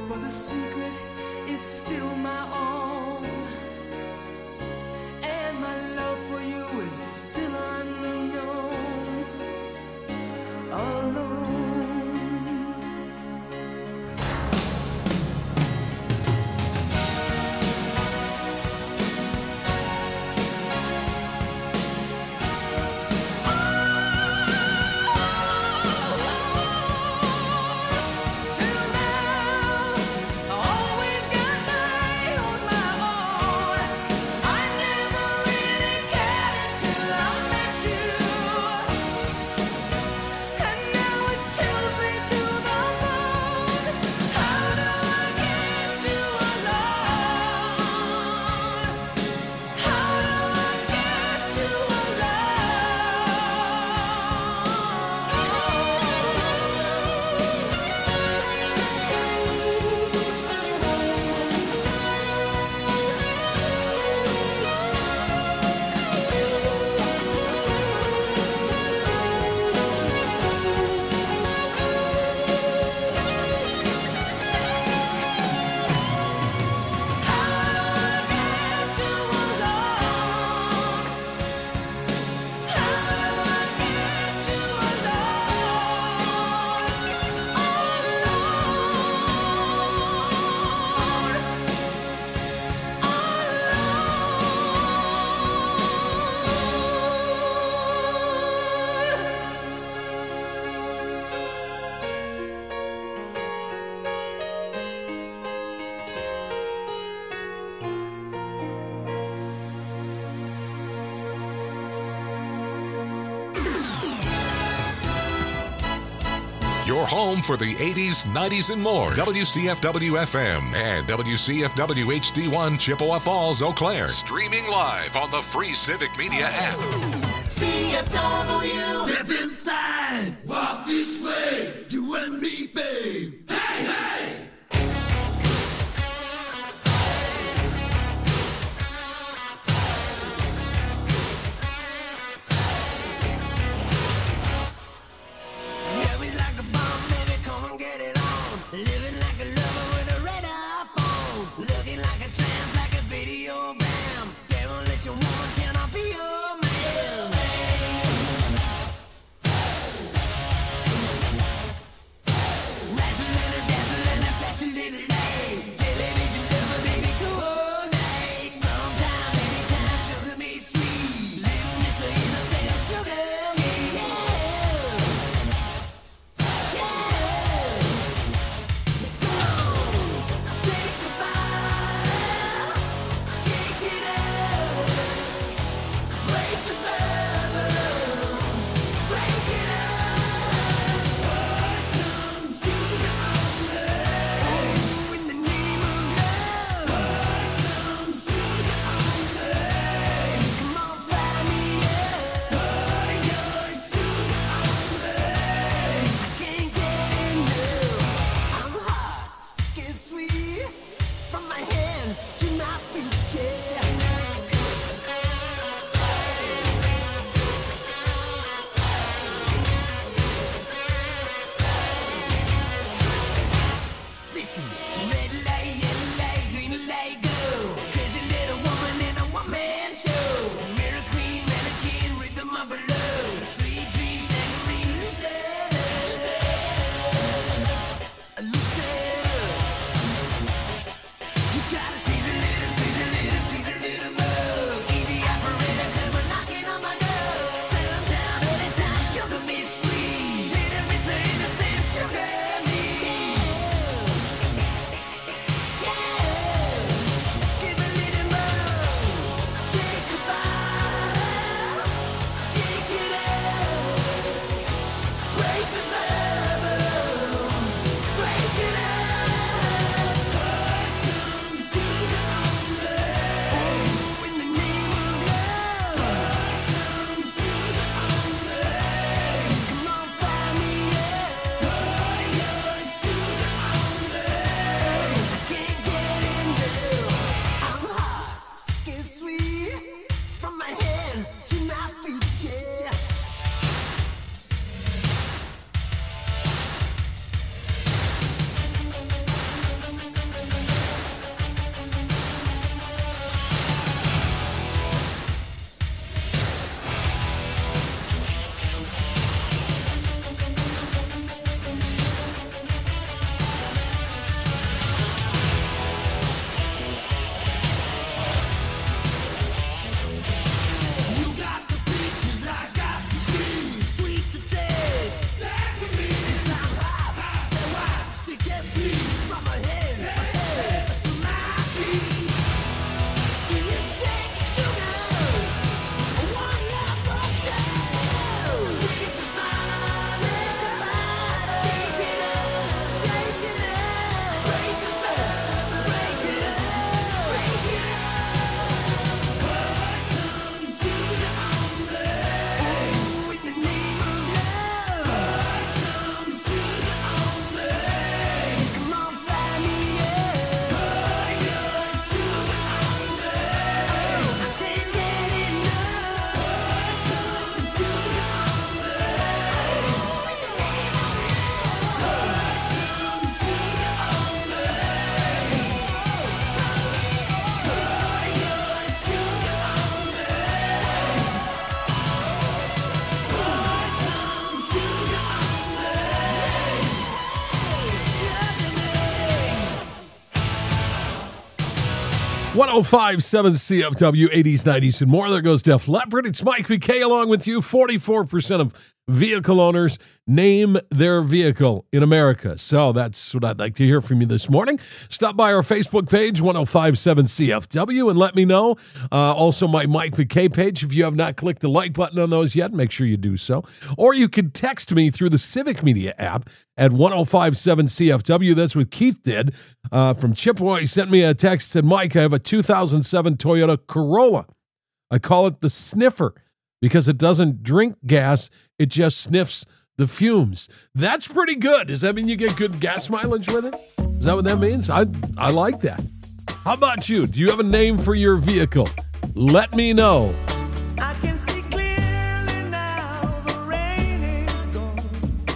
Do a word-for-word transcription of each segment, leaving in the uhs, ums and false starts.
but the secret is still my own, and my love for you is still unknown, alone. Your home for the eighties, nineties, and more. W C F W F M and W C F W H D one Chippewa Falls, Eau Claire. Streaming live on the free Civic Media app. C F W. Step inside. Walk this way. You and me, babe. Hey, hey. Living like a lover with a radar phone. Looking like a tramp, like a video bam. Demolition woman, can I be your man? Wrestling and dancing and flashing little light. Television lover, baby, coordinate. Sometime, anytime, sugar me sweet. Little miss of innocent, sugar me, yeah. from my head, head to my feet. Do you take sugar? One love or two? Take the bite, take the bite, take it up, shake it up, break the love, break it up, break it up. Put some sugar on me. Oh, in the name of love. Put some sugar on me. Come on, fly me up. Put your sugar on me. Oh, I can't get enough. Put some sugar on me. Oh, in the name of love. Put some sugar on me. Put your sugar on me. Put some sugar on me. one oh five point seven C F W, eighties, nineties, and more. There goes Def Leppard. It's Mike P K along with you. forty-four percent of vehicle owners name their vehicle in America. So that's what I'd like to hear from you this morning. Stop by our Facebook page, one oh five point seven C F W, and let me know. Uh, also, my Mike P K page. If you have not clicked the like button on those yet, make sure you do so. Or you can text me through the Civic Media app at one oh five point seven C F W. That's what Keith did. Uh, from Chippewa, he sent me a text, said, Mike, I have a two thousand seven Toyota Corolla. I call it the sniffer because it doesn't drink gas. It just sniffs the fumes. That's pretty good. Does that mean you get good gas mileage with it? Is that what that means? I I like that. How about you? Do you have a name for your vehicle? Let me know. I can see clearly now, the rain is gone.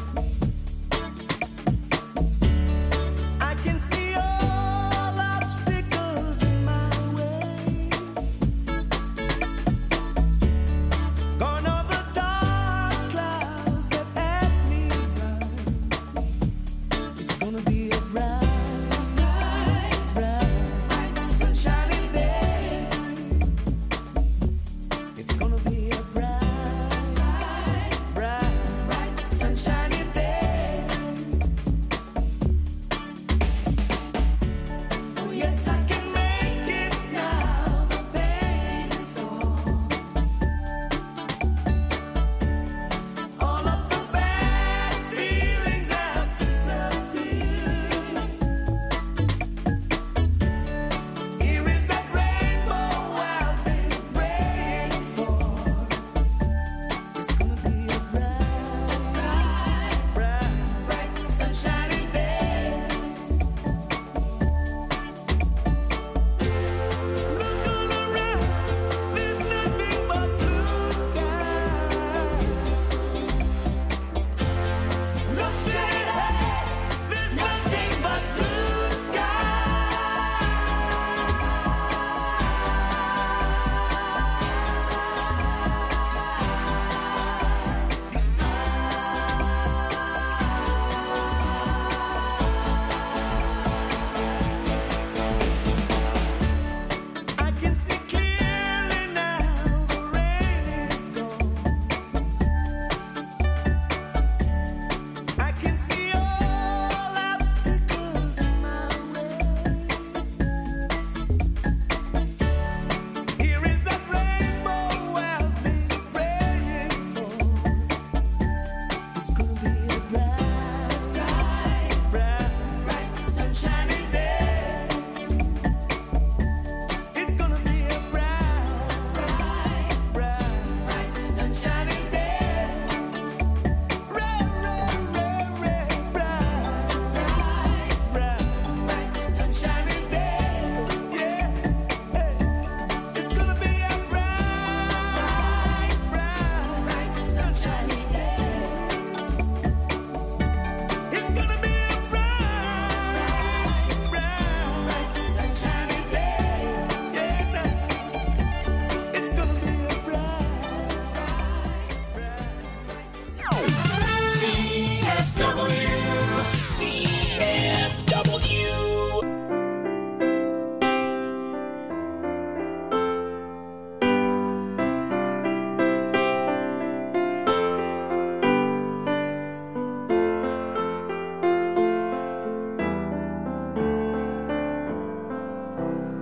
I can see all obstacles in my way. Gone are the dark clouds that had me blind. It's gonna be a bright, bright, bright, sunshiny day.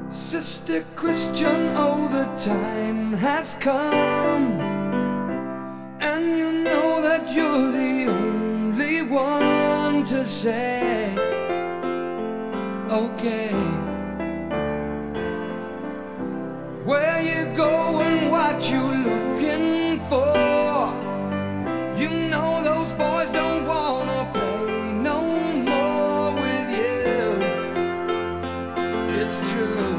Sister Christian, oh, the time has come, and you know that you're the only one to say, okay. Where you going, what you looking for? You know those boys don't wanna play no more with you. It's true.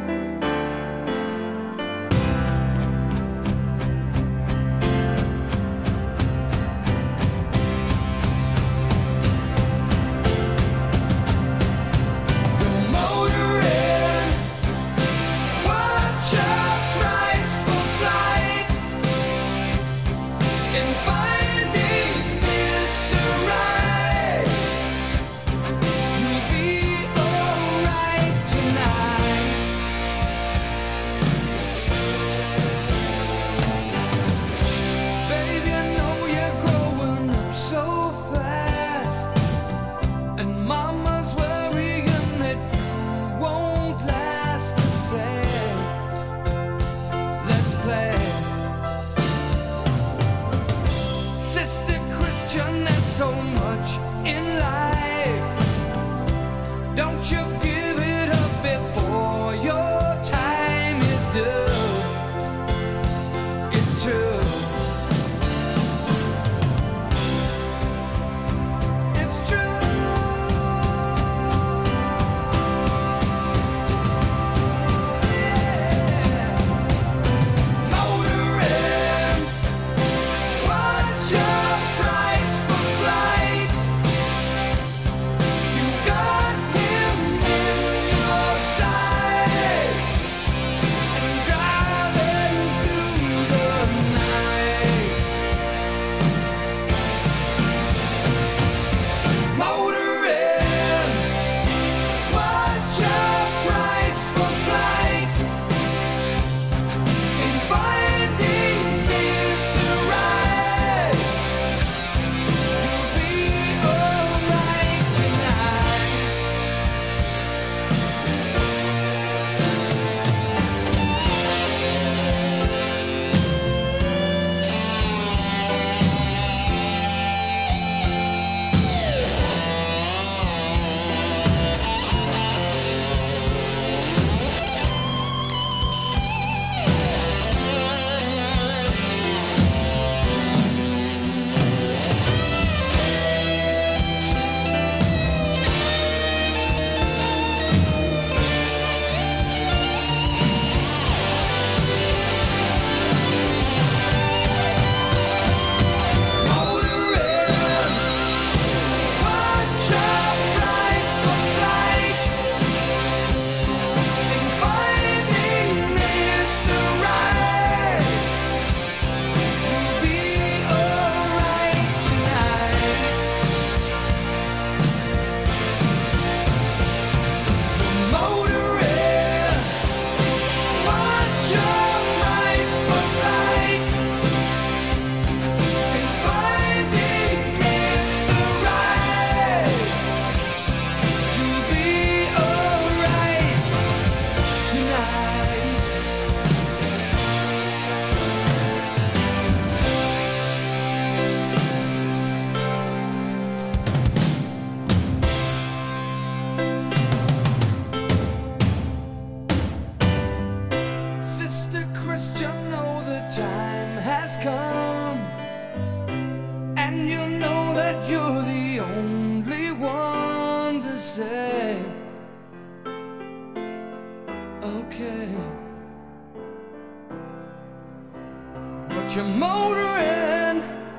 You're motoring,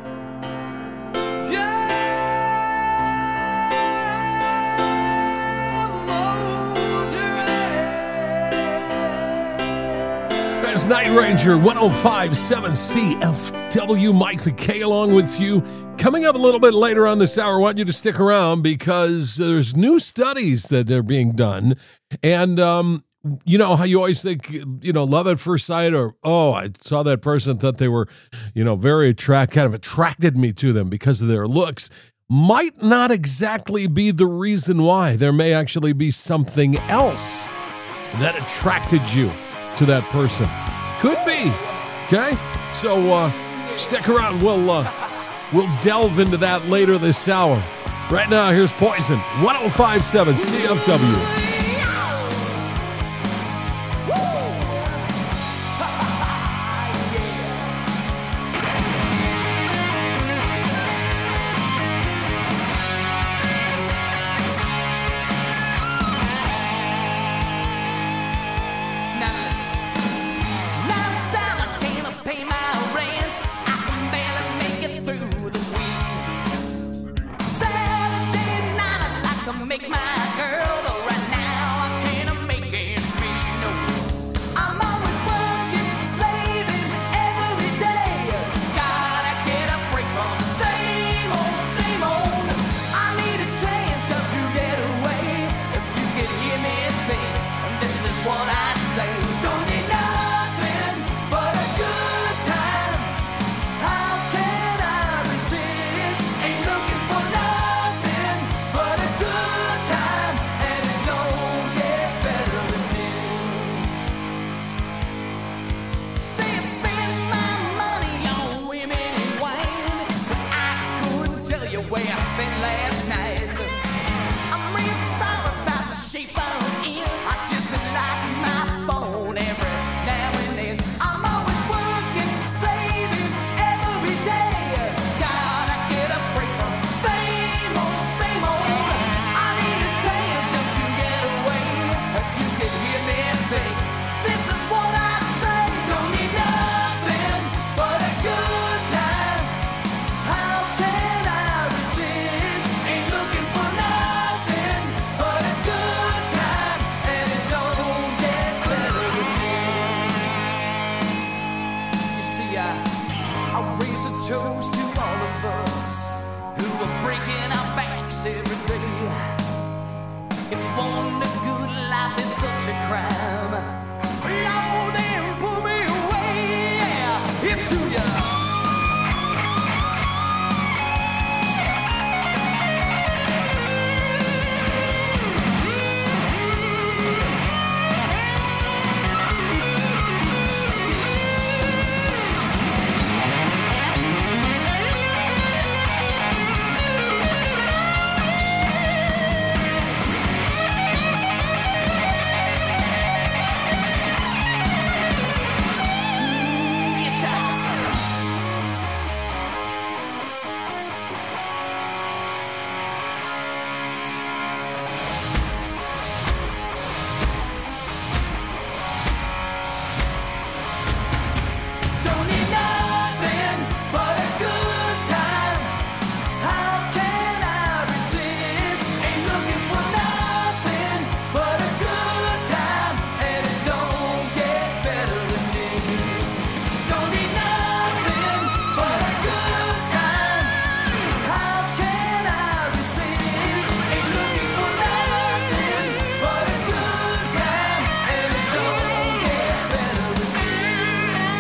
yeah, motoring. There's Night Ranger, one oh five point seven C F W. Mike McKay along with you. Coming up a little bit later on this hour, I want you to stick around because there's new studies that are being done. And, um, you know how you always think, you know, love at first sight, or, oh, I saw that person, thought they were, you know, very attract, kind of attracted me to them because of their looks. Might not exactly be the reason why. There may actually be something else that attracted you to that person. Could be. Okay? So uh, stick around. We'll, uh, we'll delve into that later this hour. Right now, here's Poison, one oh five point seven C F W. Make my girl, but right now I can't make ends meet. No, I'm always working, slaving every day. Gotta get a break from the same old, same old. I need a chance just to get away. If you could hear me think, this is what I'd say. Don't need nothing but a good time. How can I resist? Ain't looking for nothing but a good time, and it don't get better than this. Say I spend my money on women and wine, but I couldn't tell you where I spent last night. I'm real sorry about the shape I'm in. I just like my phone every now and then. I'm always working, slaving every day. Gotta get a break from the same old, same old. I need a chance just to get away. If you could hear me think, this is what I'd say. Don't need nothing but a good time. How can I resist? Ain't looking for nothing but a good time, and it don't get better than this. You see, I, I raise a toast to all of us who are breaking our backs every day. If wanting a good life is such a crime, Lord, then pull me away. Yeah, it's to ya. It's a Don't need nothing but a good time. How can I resist? Ain't looking for nothing but a good time, and it don't get better than this. Don't need nothing but a good time. How can I resist? Ain't looking for nothing but a good time, and it don't get better than this.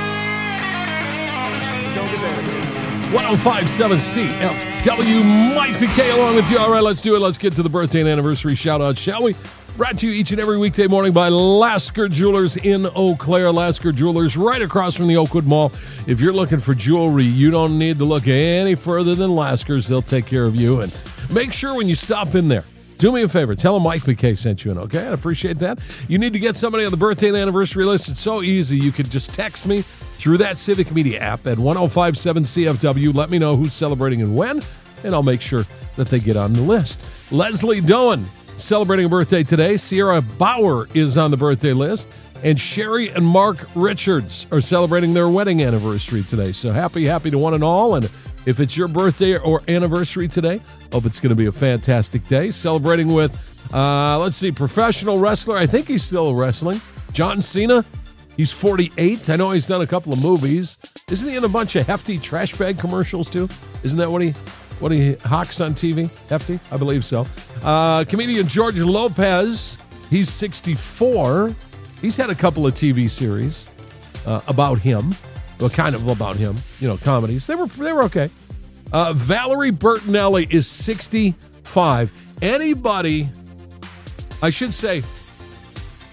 Don't get better than this. one oh five point seven C F W, Mike P K along with you. All right, let's do it. Let's get to the birthday and anniversary shout-out, shall we? Brought to you each and every weekday morning by Lasker Jewelers in Eau Claire. Lasker Jewelers right across from the Oakwood Mall. If you're looking for jewelry, you don't need to look any further than Lasker's. They'll take care of you. And make sure when you stop in there, do me a favor. Tell them Mike P K sent you in, okay? I'd appreciate that. You need to get somebody on the birthday and anniversary list. It's so easy. You could just text me through that Civic Media app at one oh five point seven C F W. Let me know who's celebrating and when, and I'll make sure that they get on the list. Leslie Doan, celebrating a birthday today. Sierra Bauer is on the birthday list. And Sherry and Mark Richards are celebrating their wedding anniversary today. So happy, happy to one and all. And if it's your birthday or anniversary today, hope it's going to be a fantastic day. Celebrating with, uh, let's see, professional wrestler. I think he's still wrestling. John Cena. He's forty-eight. I know he's done a couple of movies. Isn't he in a bunch of hefty trash bag commercials too? Isn't that what he what he hawks on T V? Hefty? I believe so. Uh, comedian George Lopez. He's sixty-four. He's had a couple of T V series uh, about him. Well, kind of about him. You know, comedies. They were they were okay. Uh, Valerie Bertinelli is sixty-five. Anybody, I should say,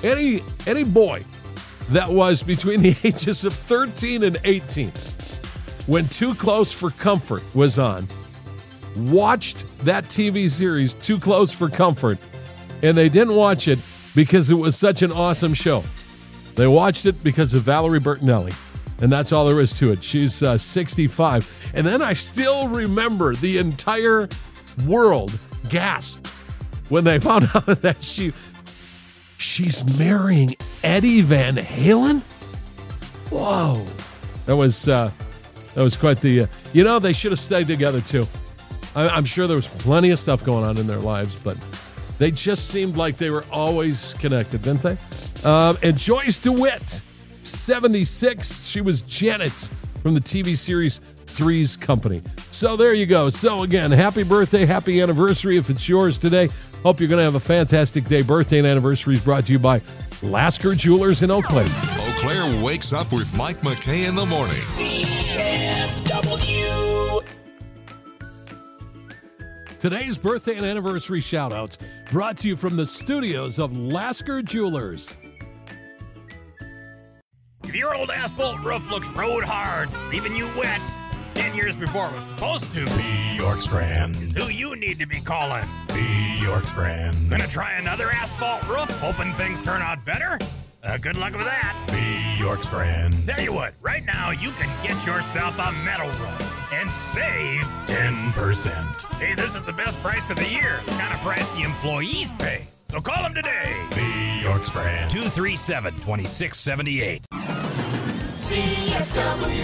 Any any boy that was between the ages of thirteen and eighteen, when Too Close for Comfort was on, watched that T V series, Too Close for Comfort, and they didn't watch it because it was such an awesome show. They watched it because of Valerie Bertinelli, and that's all there is to it. She's uh, sixty-five. And then I still remember the entire world gasped when they found out that she she's marrying Eddie Van Halen. Whoa. That was uh, that was quite the, uh, you know, they should have stayed together too. I, I'm sure there was plenty of stuff going on in their lives, but they just seemed like they were always connected, didn't they? Um, and Joyce DeWitt, seventy-six. She was Janet from the T V series Three's Company. So there you go. So again, happy birthday, happy anniversary if it's yours today. Hope you're going to have a fantastic day. Birthday and anniversary is brought to you by Lasker Jewelers in Eau Claire. Eau Claire wakes up with Mike McKay in the morning. C F W. Today's birthday and anniversary shout-outs brought to you from the studios of Lasker Jewelers. If your old asphalt roof looks road hard, leaving you wet ten years before it was supposed to, B. York Strand. is who you need to be calling. B. York Strand. Gonna try another asphalt roof, hoping things turn out better? Uh, good luck with that. B. York Strand. Tell you what, right now you can get yourself a metal roof and save ten percent. Hey, this is the best price of the year. The kind of price the employees pay. So call them today. B. York Strand. two three seven, two six seven eight. C F W.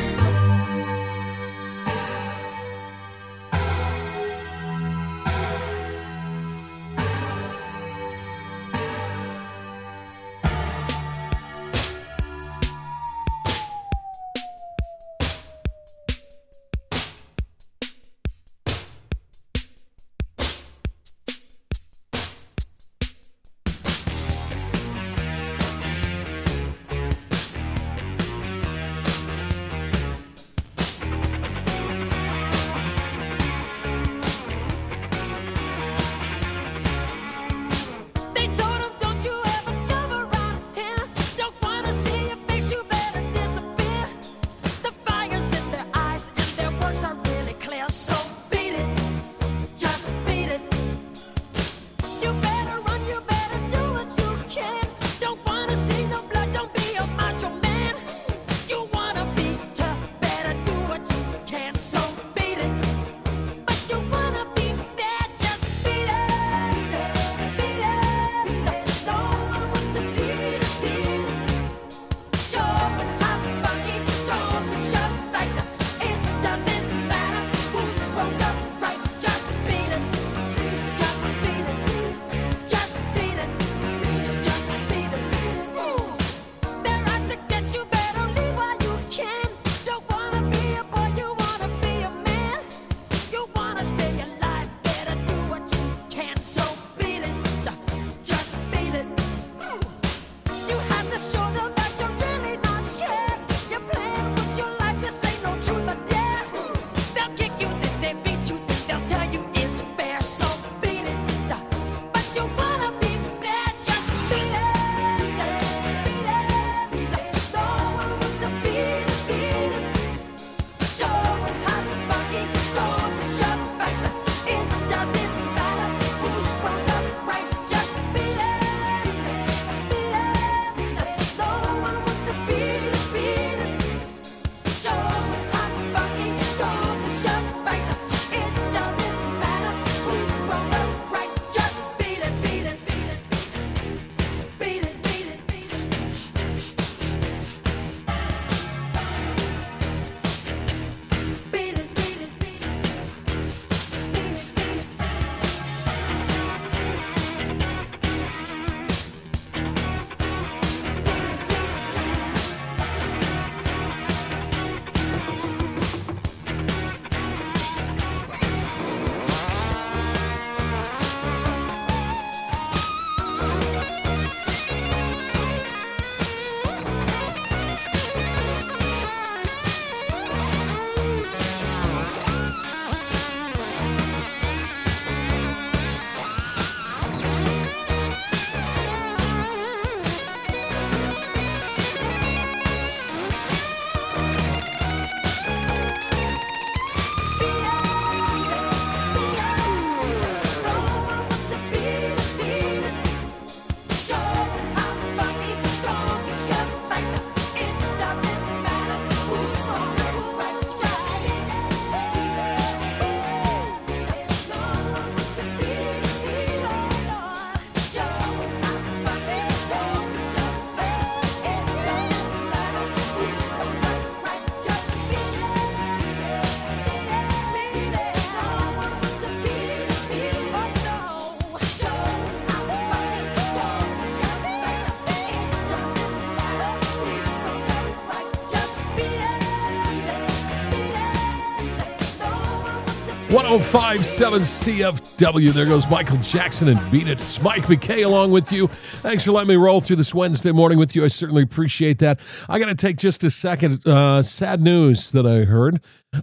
one oh five point seven C F W. There goes Michael Jackson and Beat It. It's Mike McKay along with you. Thanks for letting me roll through this Wednesday morning with you. I certainly appreciate that. I got to take just a second. Uh, sad news that I heard.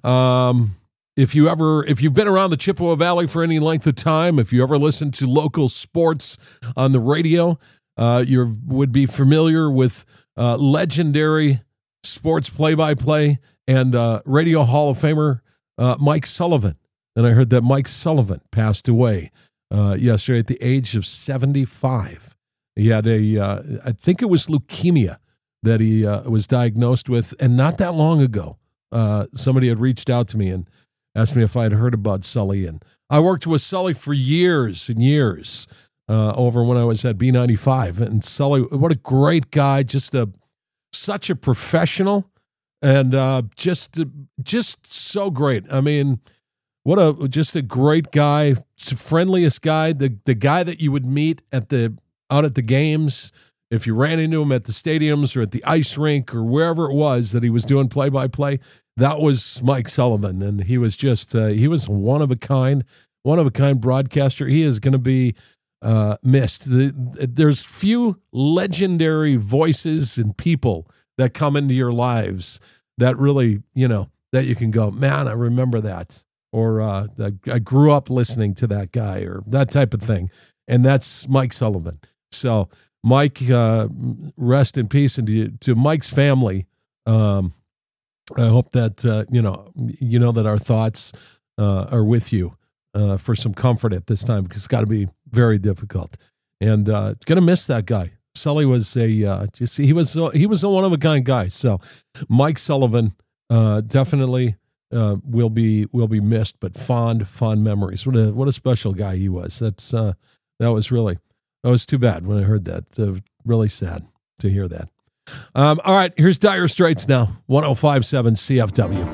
Um, if you ever, if you've been around the Chippewa Valley for any length of time, if you ever listen to local sports on the radio, uh, you would be familiar with uh, legendary sports play-by-play and uh, Radio Hall of Famer uh, Mike Sullivan. And I heard that Mike Sullivan passed away uh, yesterday at the age of seventy-five. He had a, uh, I think it was leukemia that he uh, was diagnosed with. And not that long ago, uh, somebody had reached out to me and asked me if I had heard about Sully. And I worked with Sully for years and years uh, over when I was at B ninety-five. And Sully, what a great guy, just a such a professional and uh, just just so great. I mean, what a just a great guy, friendliest guy, the the guy that you would meet at the out at the games if you ran into him at the stadiums or at the ice rink or wherever it was that he was doing play by play. That was Mike Sullivan, and he was just uh, he was one of a kind, one of a kind broadcaster. He is going to be uh, missed. The, there's few legendary voices and people that come into your lives that really, you know, that you can go, man, I remember that. Or uh, I, I grew up listening to that guy, or that type of thing. And that's Mike Sullivan. So, Mike, uh, rest in peace. And to, to Mike's family, um, I hope that, uh, you know, you know that our thoughts uh, are with you uh, for some comfort at this time, because it's got to be very difficult. And uh, going to miss that guy. Sully was a, uh, just, he was, he was a one of a kind guy. So, Mike Sullivan, uh, definitely, Uh, will be will be missed, but fond fond memories. What a what a special guy he was. That's uh, that was really that was too bad when I heard that. Uh, really sad to hear that. Um, all right, here's Dire Straits now. one oh five point seven C F W.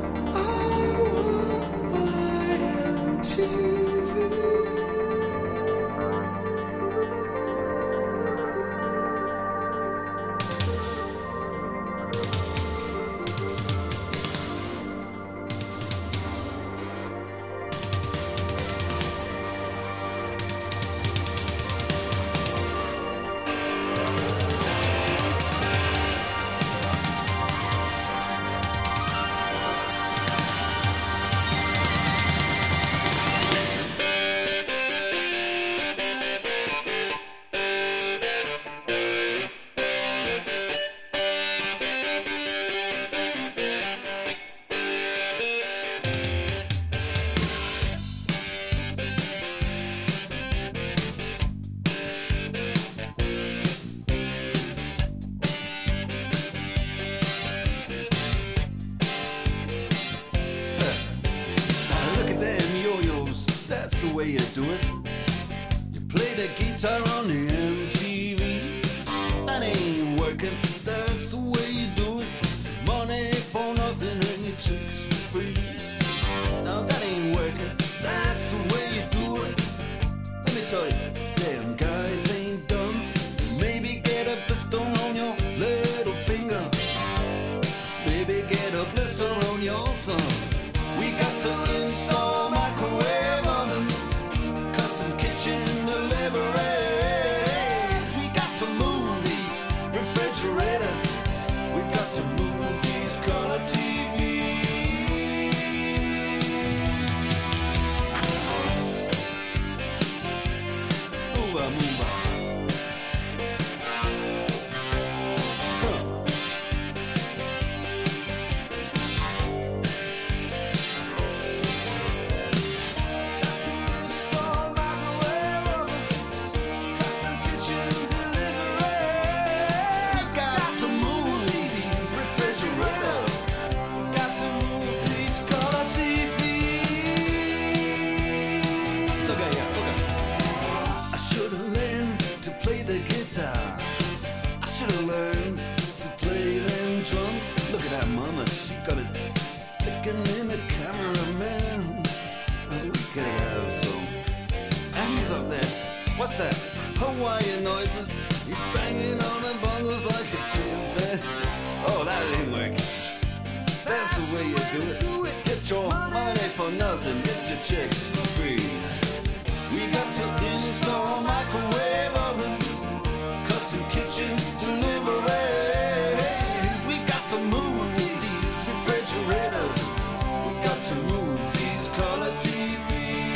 That's the way you do it. Get your money for nothing. Get your chicks for free. We got to install a microwave oven, custom kitchen deliveries. We got to move these refrigerators. We got to move these color T Vs.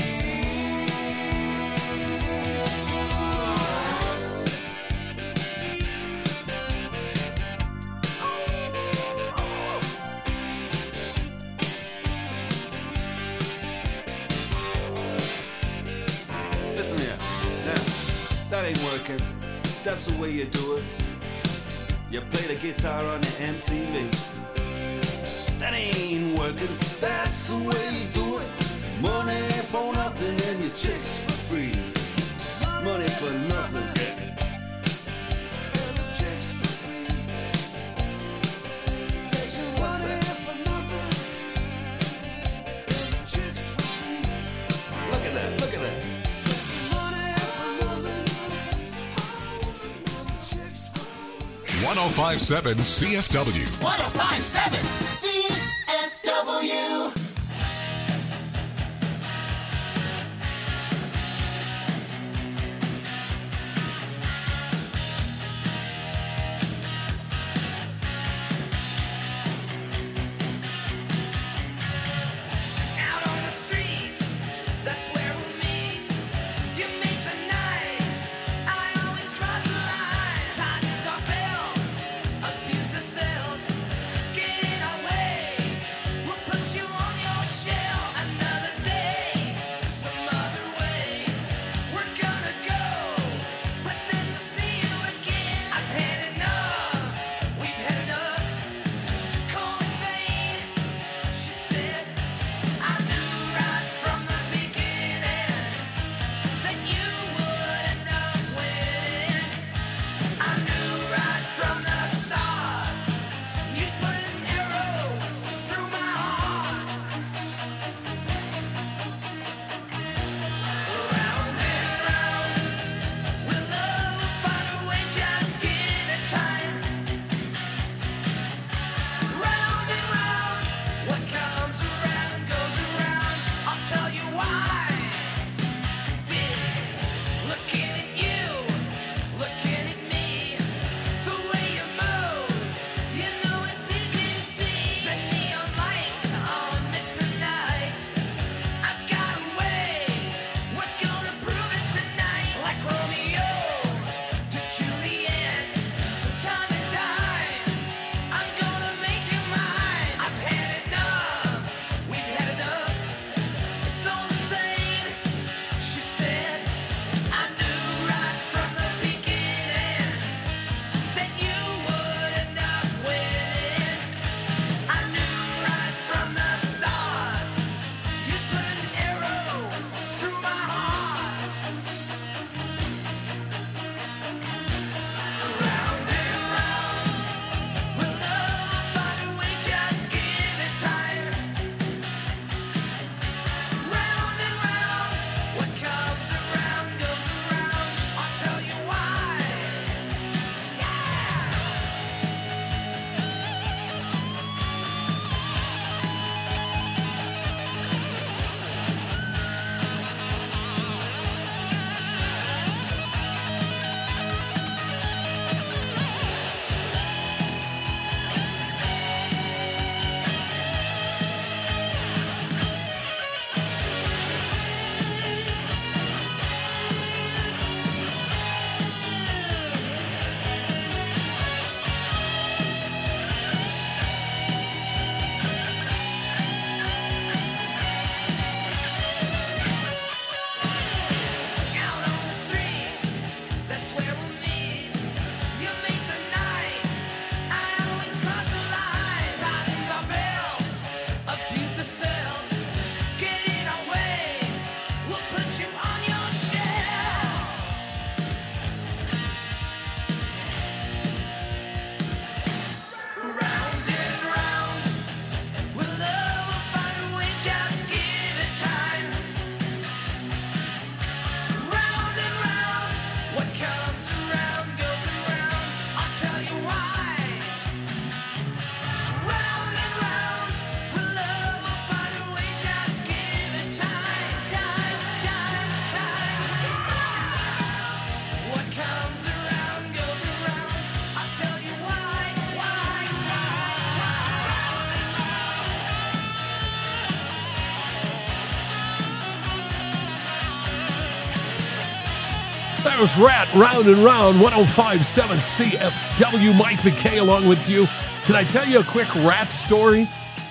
Listen here, now, that ain't working. That's the way you do it. You play the guitar on the M T V. That ain't working. That's the way you do it. Money for nothing and your chicks for free. Money for nothing. And the chicks for free. What's that? And the chicks for free. Look at that, look at that. one oh five point seven C F W. one oh five point seven C F W. Out on the streets, that's where we'll meet. You make the night, I always cross the line. Time to doorbells, abuse the cells, get in our way. We'll put you That was Rat, Round and Round, one oh five point seven C F W. Mike McKay along with you. Can I tell you a quick Rat story?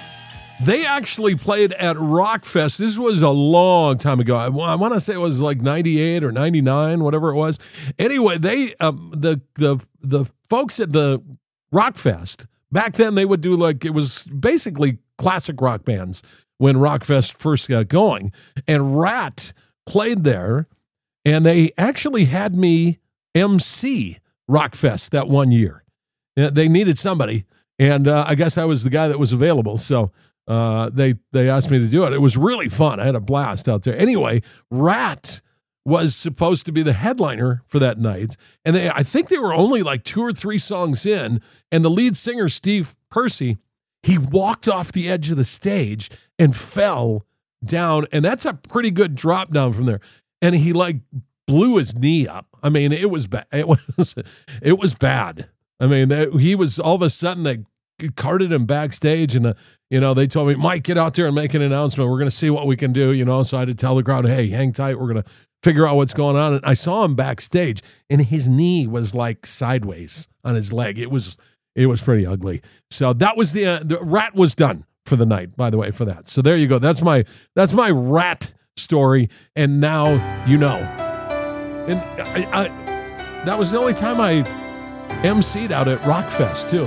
They actually played at Rockfest. This was a long time ago. I, I want to say it was like ninety-eight or ninety-nine, whatever it was. Anyway, they um, the the the folks at the Rockfest, back then they would do like, it was basically classic rock bands when Rockfest first got going. And Rat played there, and they actually had me M C Rockfest that one year. They needed somebody, and uh, I guess I was the guy that was available. So uh, they they asked me to do it. It was really fun. I had a blast out there. Anyway, Rat was supposed to be the headliner for that night, and they I think they were only like two or three songs in, and the lead singer, Steve Percy, he walked off the edge of the stage and fell down, and that's a pretty good drop down from there. And he like blew his knee up. I mean, it was bad. It was it was bad. I mean, he was all of a sudden they carted him backstage, and uh, you know, they told me, Mike, get out there and make an announcement. We're going to see what we can do. You know, so I had to tell the crowd, hey, hang tight. We're going to figure out what's going on. And I saw him backstage, and his knee was like sideways on his leg. It was it was pretty ugly. So that was the uh, the Rat was done for the night. By the way, for that. So there you go. That's my that's my Rat story, and now you know. And I, I, that was the only time I M C'd out at Rockfest too.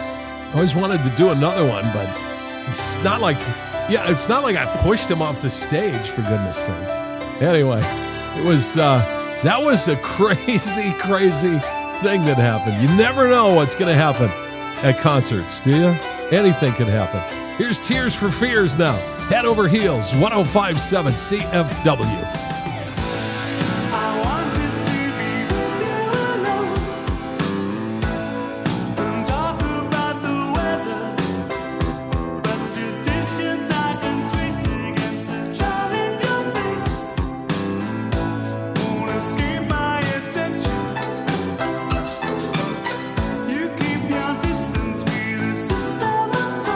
I always wanted to do another one, but it's not like, yeah, it's not like I pushed him off the stage, for goodness sakes. Anyway, it was uh, that was a crazy, crazy thing that happened. You never know what's going to happen at concerts, do you? Anything can happen. Here's Tears for Fears now. Head over heels, one oh five point seven C F W.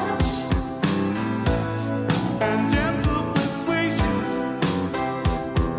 And gentle persuasion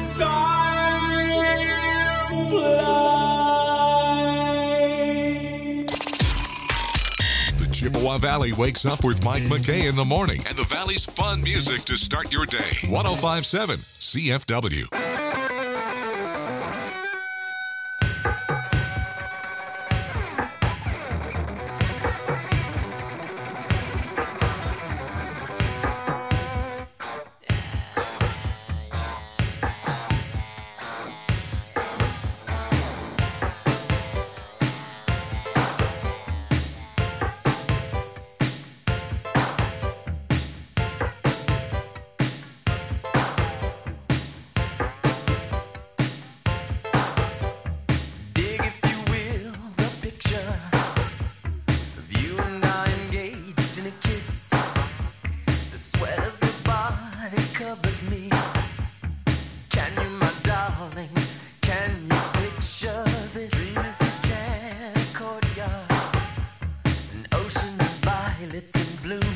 The Chippewa Valley wakes up with Mike McKay in the morning and the Valley's fun music to start your day. one oh five point seven C F W. Dig, if you will, the picture of you and I engaged in a kiss. The sweat of your body covers me. Can you, my darling, can you picture this? Dream if you can, a courtyard, an ocean of violets in bloom.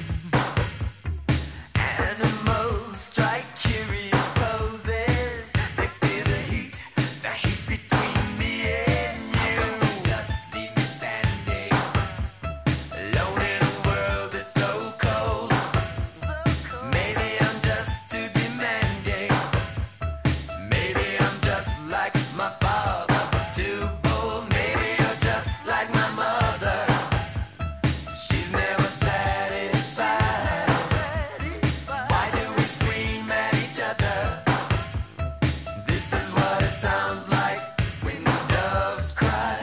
Animals strike curious poses. They feel the heat, the heat between me and you. Just leave me standing alone in a world that's so cold. Maybe I'm just too demanding. Maybe I'm just like my father, too bold. Maybe you're just like my mother. She's never satisfied. Why do we scream at each other? This is what it sounds like when the doves cry.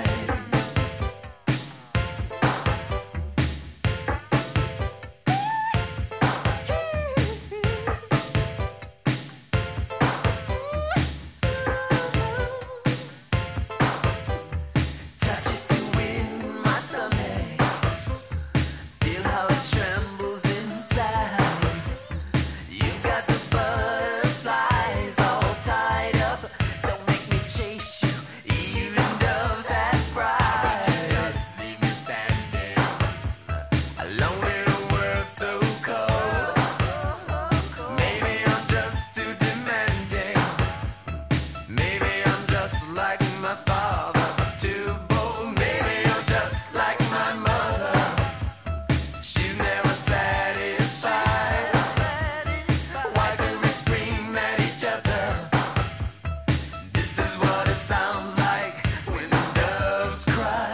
Touch if you will, my stomach. Feel how it trembles inside. You've got the butterflies all tied up. Don't make me chase you. Even doves have pride. Just leave me standing alone in a world so cold. Maybe I'm just too demanding. Maybe I'm just like my father, too bold. Maybe I'm just like my mother. She's never satisfied. Why do we scream at each other? This is what it sounds like when the doves cry.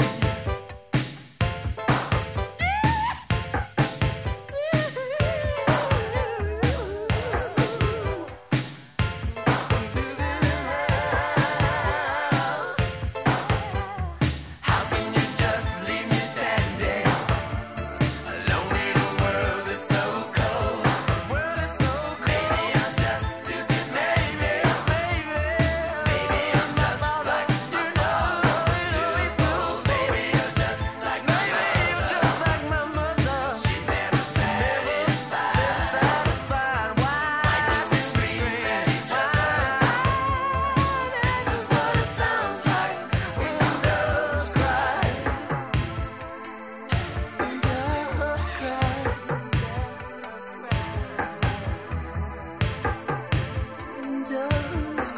How can you just leave me standing alone in a world that's so cold? Maybe I'm just too demanding. Maybe I'm just like my father, too bold. Maybe you're just like my mother. She's never satisfied. Why do we scream at each other? This is what it sounds like when the doves cry. Doves cry. Doves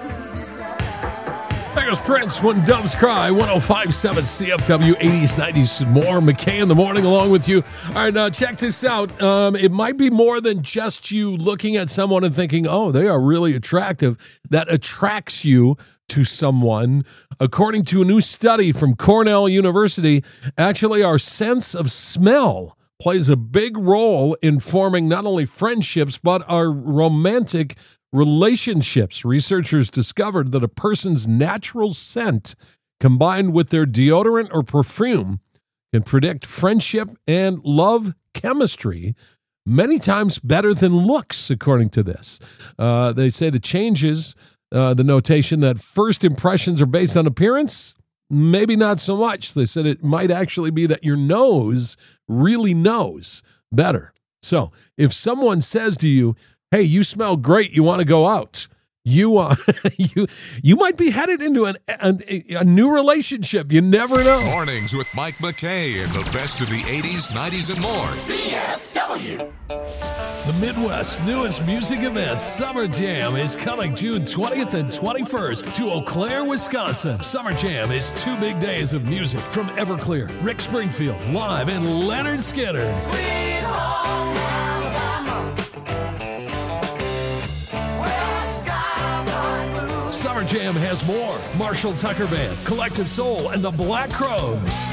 cry. There goes Prince, When Doves Cry, one oh five point seven C F W, eighties, nineties, and more. McKay in the morning along with you. All right, now check this out. Um, it might be more than just you looking at someone and thinking, oh, they are really attractive. That attracts you to someone. According to a new study from Cornell University, actually our sense of smell plays a big role in forming not only friendships, but our romantic relationships. Researchers discovered that a person's natural scent combined with their deodorant or perfume can predict friendship and love chemistry many times better than looks, according to this. Uh, they say the changes, uh, the notation that first impressions are based on appearance, maybe not so much. They said it might actually be that your nose really knows better. So if someone says to you, hey, you smell great, you want to go out, You uh, you you might be headed into an, a, a new relationship. You never know. Mornings with Mike McKay and the best of the eighties, nineties, and more. C F W. The Midwest's newest music event, Summer Jam, is coming June twentieth and twenty-first to Eau Claire, Wisconsin. Summer Jam is two big days of music from Everclear, Rick Springfield, live, and Leonard Skinner. Sweet home Alabama. Summer Jam has more. Marshall Tucker Band, Collective Soul, and the Black Crows.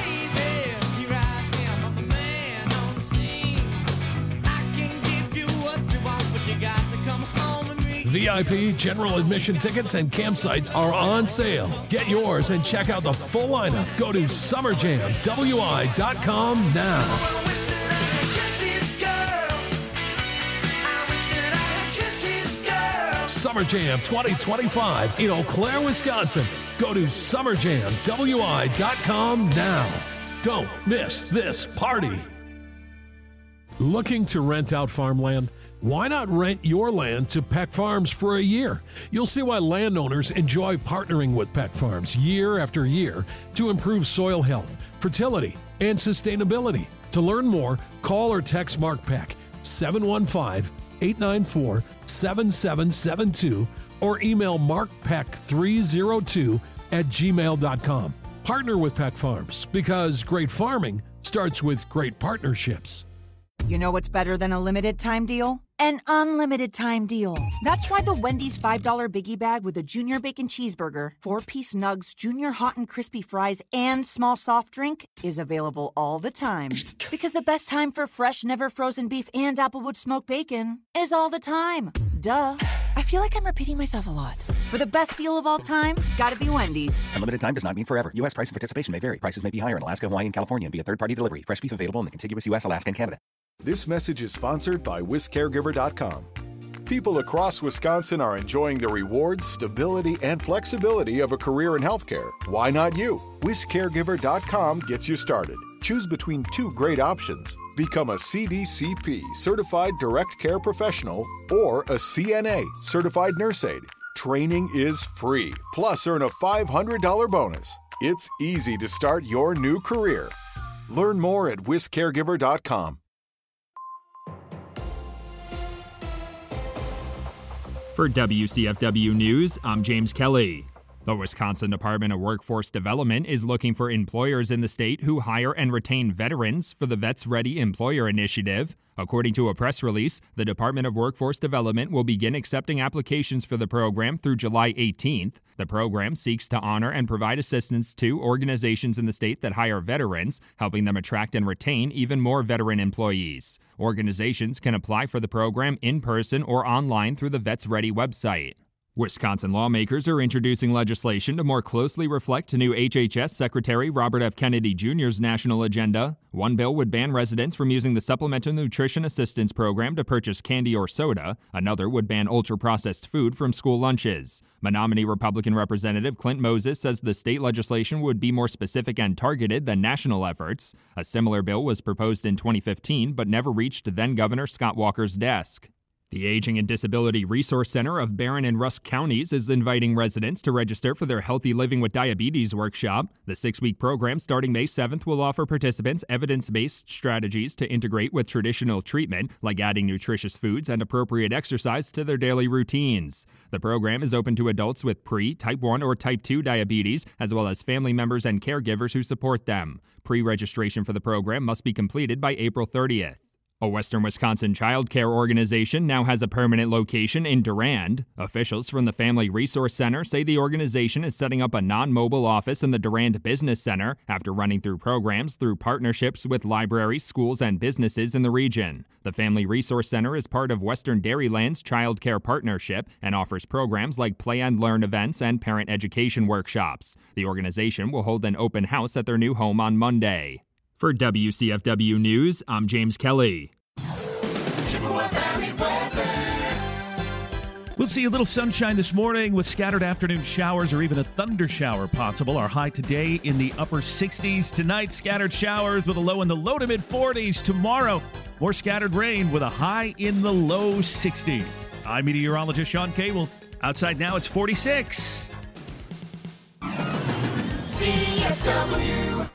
V I P, general admission tickets, and campsites are on sale. Get yours and check out the full lineup. Go to summer jam w i dot com now. Summer Jam twenty twenty-five in Eau Claire, Wisconsin. Go to summer jam w i dot com now. Don't miss this party. Looking to rent out farmland? Why not rent your land to Peck Farms for a year? You'll see why landowners enjoy partnering with Peck Farms year after year to improve soil health, fertility, and sustainability. To learn more, call or text Mark Peck seven one five, eight nine four, seven seven seven two or email mark peck three oh two at gmail dot com. Partner with Peck Farms because great farming starts with great partnerships. You know what's better than a limited time deal? An unlimited time deal. That's why the Wendy's five dollar Biggie Bag with a Junior Bacon Cheeseburger, four-piece nugs, Junior Hot and Crispy Fries, and small soft drink is available all the time. Because the best time for fresh, never frozen beef and Applewood smoked bacon is all the time. Duh. I feel like I'm repeating myself a lot. For the best deal of all time, gotta be Wendy's. Unlimited time does not mean forever. U S price and participation may vary. Prices may be higher in Alaska, Hawaii, and California and via third-party delivery. Fresh beef available in the contiguous U S, Alaska, and Canada. This message is sponsored by Wis Caregiver dot com. People across Wisconsin are enjoying the rewards, stability, and flexibility of a career in healthcare. Why not you? Wis Caregiver dot com gets you started. Choose between two great options. Become a C D C P, Certified Direct Care Professional, or a C N A, Certified Nurse Aide. Training is free, plus earn a five hundred dollars bonus. It's easy to start your new career. Learn more at Wis Caregiver dot com. For W C F W News, I'm James Kelly. The Wisconsin Department of Workforce Development is looking for employers in the state who hire and retain veterans for the Vets Ready Employer Initiative. According to a press release, the Department of Workforce Development will begin accepting applications for the program through July eighteenth. The program seeks to honor and provide assistance to organizations in the state that hire veterans, helping them attract and retain even more veteran employees. Organizations can apply for the program in person or online through the Vets Ready website. Wisconsin lawmakers are introducing legislation to more closely reflect new H H S Secretary Robert F. Kennedy Junior's national agenda. One bill would ban residents from using the Supplemental Nutrition Assistance Program to purchase candy or soda. Another would ban ultra-processed food from school lunches. Menominee Republican Representative Clint Moses says the state legislation would be more specific and targeted than national efforts. A similar bill was proposed in twenty fifteen but never reached then-Governor Scott Walker's desk. The Aging and Disability Resource Center of Barron and Rusk counties is inviting residents to register for their Healthy Living with Diabetes workshop. The six-week program starting May seventh will offer participants evidence-based strategies to integrate with traditional treatment, like adding nutritious foods and appropriate exercise to their daily routines. The program is open to adults with pre, type one, or type two diabetes, as well as family members and caregivers who support them. Pre-registration for the program must be completed by April thirtieth. A Western Wisconsin child care organization now has a permanent location in Durand. Officials from the Family Resource Center say the organization is setting up a non-mobile office in the Durand Business Center after running through programs through partnerships with libraries, schools, and businesses in the region. The Family Resource Center is part of Western Dairyland's Child Care Partnership and offers programs like Play and Learn events and parent education workshops. The organization will hold an open house at their new home on Monday. For W C F W News, I'm James Kelly. We'll see a little sunshine this morning with scattered afternoon showers or even a thunder shower possible. Our high today in the upper sixties. Tonight, scattered showers with a low in the low to mid forties. Tomorrow, more scattered rain with a high in the low sixties. I'm meteorologist Sean Kay. We'll Outside now, it's forty-six. C F W.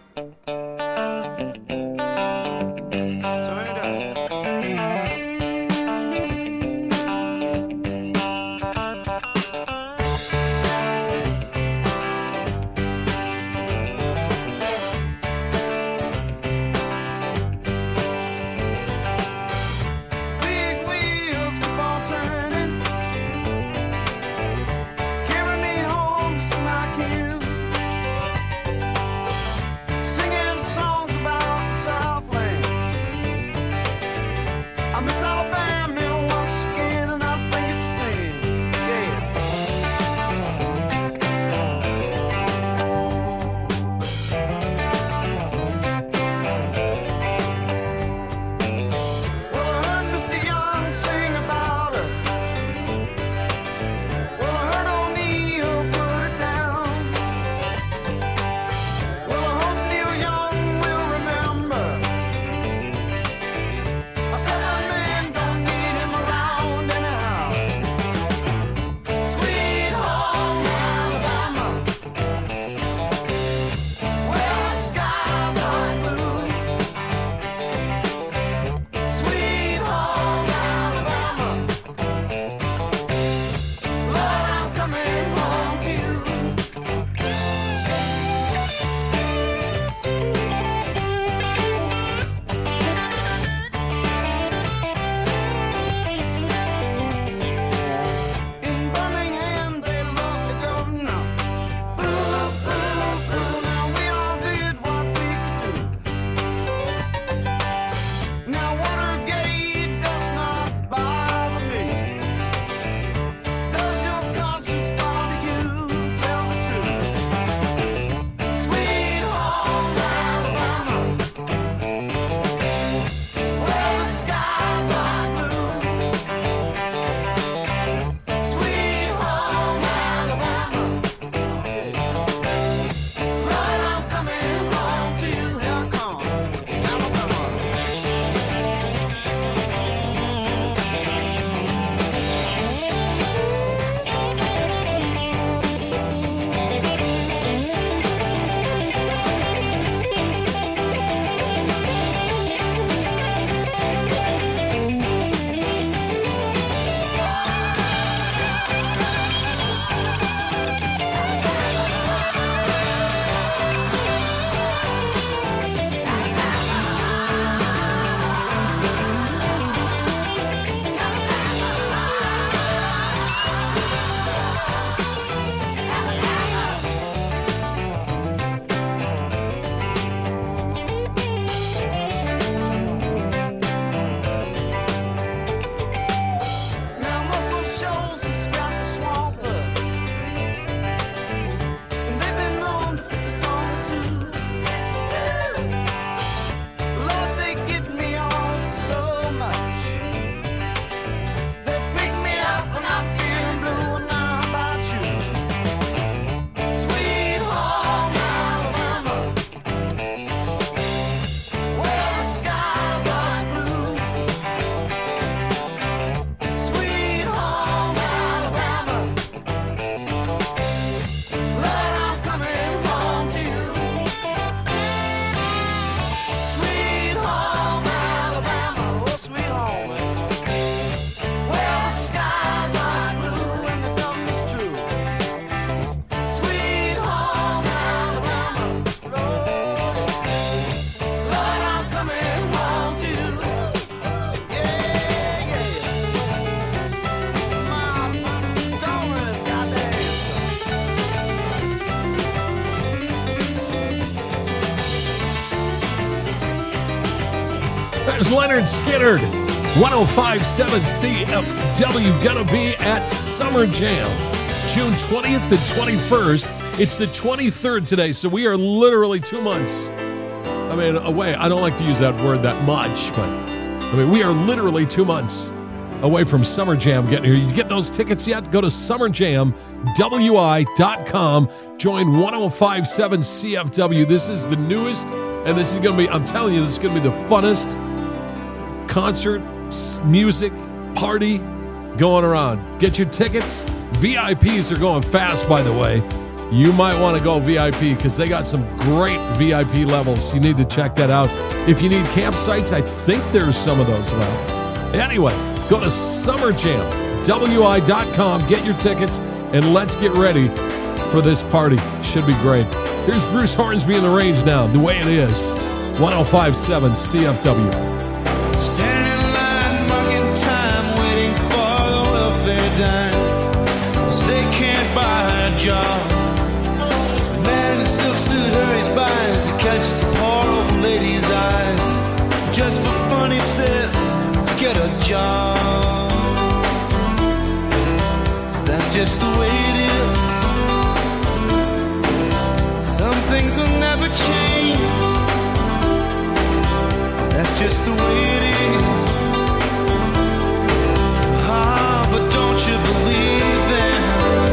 There's Leonard Skinnard. one oh five point seven C F W. Gonna be at Summer Jam, June twentieth and twenty-first. It's the twenty-third today, so we are literally two months, I mean, away. I don't like to use that word that much, but I mean, we are literally two months away from Summer Jam getting here. You get those tickets yet? Go to summer jam w i dot com. Join one oh five point seven C F W. This is the newest, and this is going to be, I'm telling you, this is going to be the funnest concert, music, party going around. Get your tickets. V I Ps are going fast, by the way. You might want to go V I P because they got some great V I P levels. You need to check that out. If you need campsites, I think there's some of those left. Anyway, go to summer jam w i dot com, get your tickets, and let's get ready for this party. Should be great. Here's Bruce Hornsby in the range now, the way it is. one oh five point seven C F W. Standing in line, marking time, waiting for the welfare dime. 'Cause they can't buy a job. The man in the silk suit hurries by as he catches the poor old lady's eyes. Just for fun, he says, get a job. That's just the way it is. Some things will never change. That's just the way it is. Ah, but don't you believe them?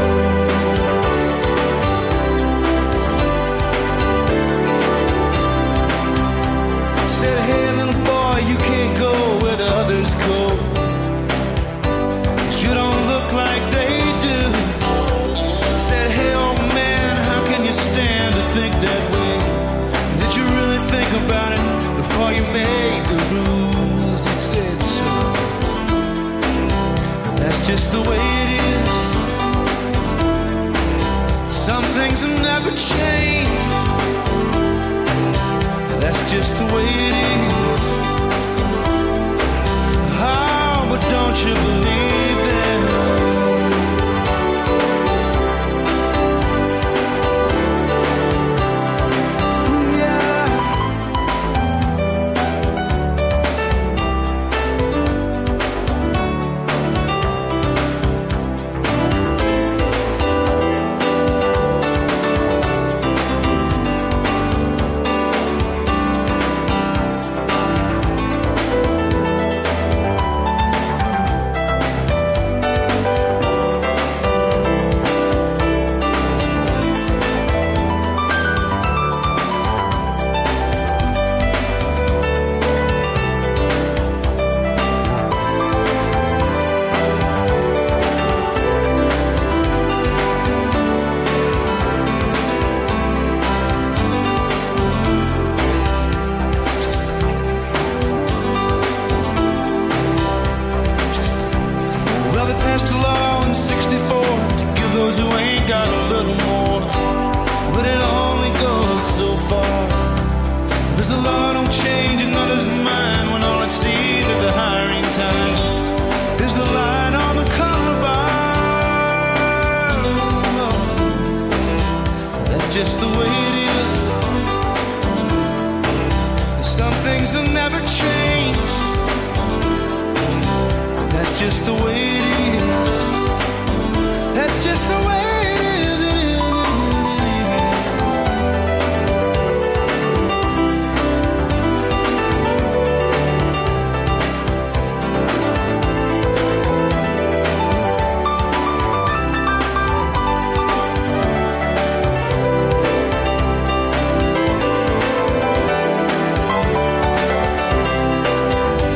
Said, hey little boy, you can't go where the others go. 'Cause you don't look like they do. Said, hey old man, how can you stand to think that way? Did you really think about it before you made the rules? He said so. That's just the way it is. Some things will never change. That's just the way it is. Oh, but don't you believe them? Just the way it is. Some things will never change. That's just the way